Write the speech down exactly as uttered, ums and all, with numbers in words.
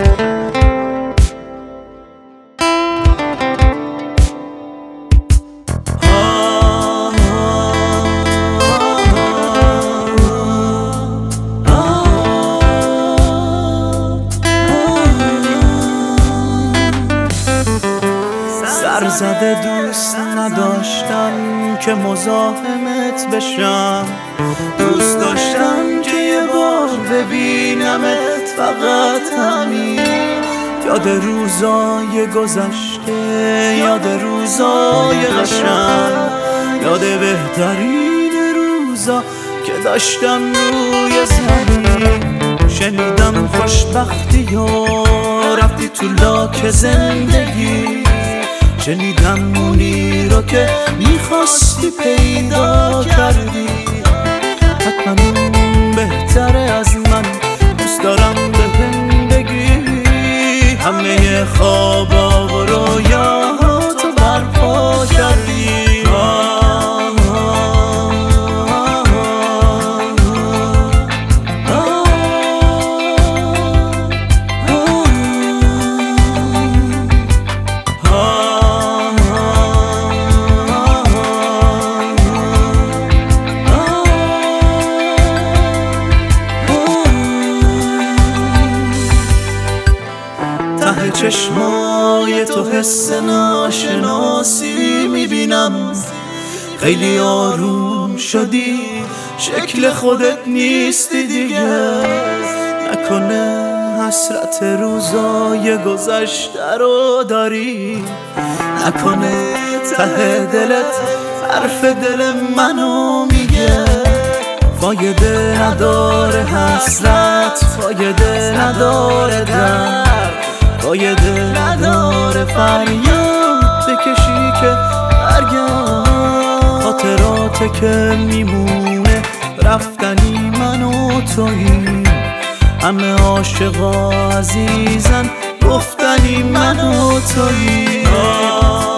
سر زده دوست نداشتم که مزاحمت بشم، دوست داشتم که یه بار ببینمت، فقط همین. یاد روزای گذشته، یاد روزای قشنگ، یاد بهترین روزا که داشتم روی زمین. شنیدم خوشبختی و رفتی تو لاک زندگی، شنیدم اونی رو که میخواستی پیدا کردی. حتما اون بهتره از من، دوست دارم بهم بگی همه خوابا و رویاهاتو برپا کردی. ته چشمای تو حس ناشناسی میبینم، خیلی آروم شدی، شکل خودت نیستی دیگه. نکنه حسرت روزای گذشته رو داری، نکنه ته دلت حرف دل منو میگه. فایده نداره حسرت، فایده نداره درد، فایده نداره فریاد بکشی که برگرد. خاطرات که میمونه رفتنی من و تویی، همه عاشقا عزیزن گفتنی من و تویی.